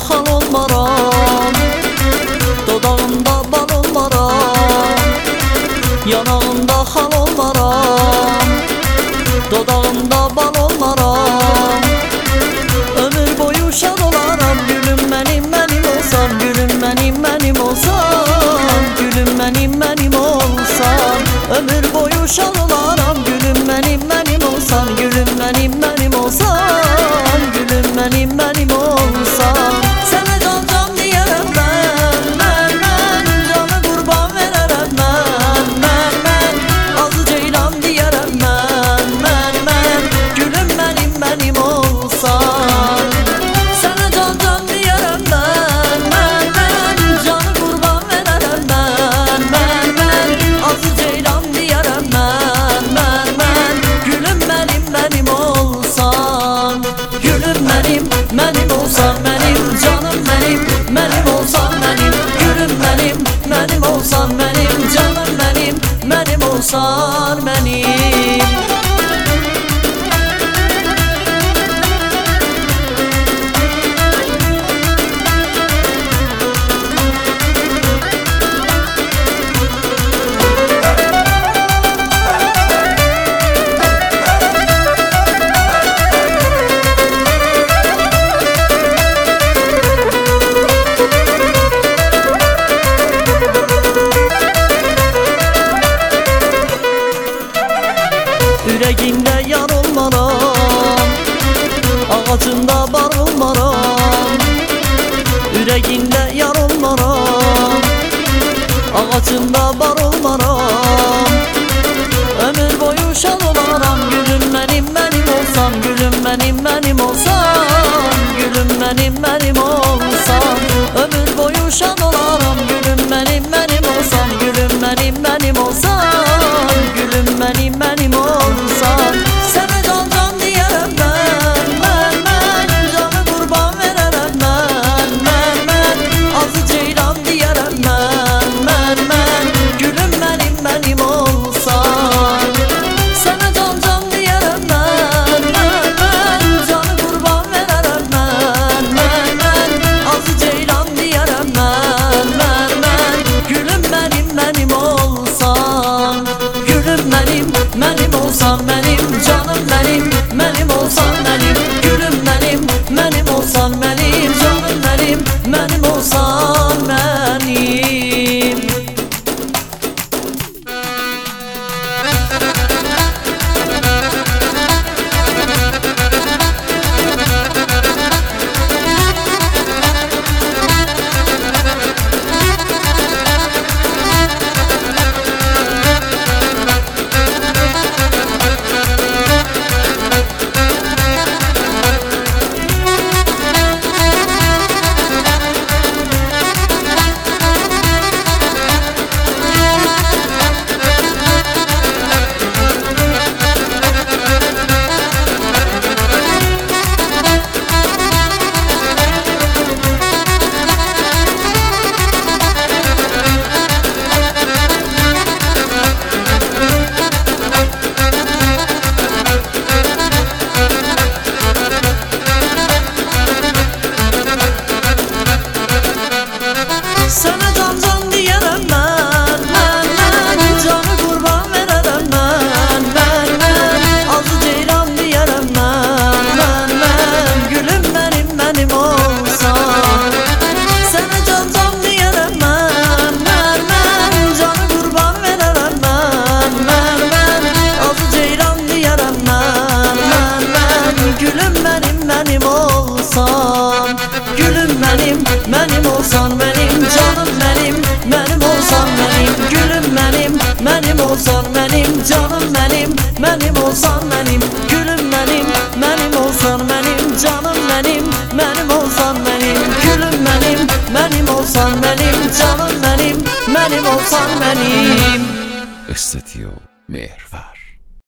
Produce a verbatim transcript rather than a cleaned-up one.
xal olmaram, dodağında bal olmaram. Yanağında xal olmaram, dodağında bal olmaram. Ömür boyu şad olaram, gülüm mənim mənim olsan, gülüm mənim mənim olsan, gülüm mənim mənim olsan. Ömür boyu şad olaram, gülüm mənim mənim olsan, gülüm mənim mənim olsan, gülüm mənim mənim olsan. Sənə can can deyərəm mən, mən, mən, canı qurban verərəm mən, mən, mən, azı ceylan deyərəm mən, mən, mən, gülüm mənim mənim olsan. Sənə can can deyərəm mən, mən, mən, canı qurban verərəm mən, mən, mən, azı ceylan deyərəm mən, mən, mən, gülüm mənim mənim olsan. Gülüm mənim mənim olsan, mənim canım mənim mənim olsan, mənim gülüm mənim mənim olsan, mənim canım mənim mənim olsan, mənim. Yüreğinde yar olmaram, ağacında bar olmaram. Yüreğinde yar olmaram, ağacında bar olmaram. Ömür boyu şad olaram, gülüm mənim mənim olsan, gülüm mənim mənim olsan, gülüm mənim mənim olsan. Ömür boyu şad olaram, gülüm mənim mənim olsan, gülüm mənim mənim olsan, gülüm mənim mənim olsan. Sənə can can deyərəm mən, mən, mən, canı qurban verərəm mən, mən, mən, azı ceylan deyərəm mən, mən, mən, gülüm mənim mənim olsan. Sənə can can deyərəm mən, mən, mən, canı qurban verərəm mən, mən, mən, azı ceylan deyərəm mən, mən, mən, gülüm mənim mənim olsan. Gülüm mənim mənim olsan, mənim canım mənim mənim olsan, mənim gülüm mənim mənim olsan, mənim canım mənim mənim olsan, mənim. Sənə can can deyərəm mən, mən, mən, canı qurban verərəm mən, mən, mən, azı ceylan deyərəm mən, mən, mən, gülüm mənim mənim olsan. Sənə can can deyərəm mən, mən, mən, canı qurban verərəm mən, mən, mən, azı ceylan deyərəm mən, mən, mən, gülüm mənim mənim olsan. Gülüm mənim mənim olsan, mənim canım mənim mənim olsan, mənim gülüm mənim mənim olsan, mənim canım mənim mənim olsan, mənim gülüm mənim mənim olsan, mənim canım mənim mənim olsan, mənim gülüm mənim mənim olsan, mənim canım mənim mənim olsan, mənim. Estúdio Merva.